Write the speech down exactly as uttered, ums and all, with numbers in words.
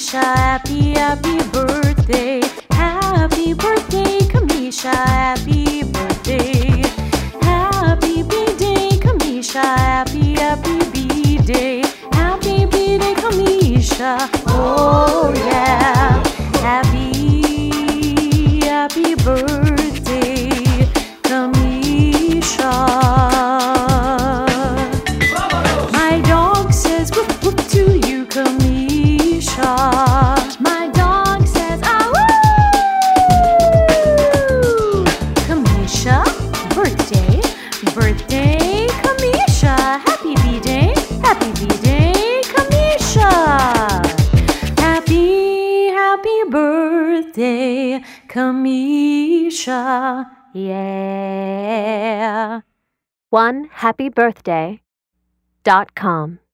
Kamisha, happy, happy birthday. Happy birthday, Kamisha, happy birthday. Happy B-Day, Kamisha, happy, happy B-Day. Happy B-Day, Kamisha, oh yeah. Happy, happy birthday, Kamisha. My dog says whoop whoop to you, Kamisha. My dog says ah woo. Kamisha, birthday, birthday, Kamisha. Happy B-Day, happy B-Day, Kamisha. Happy, happy birthday, Kamisha. Yeah. one happy birthday dot com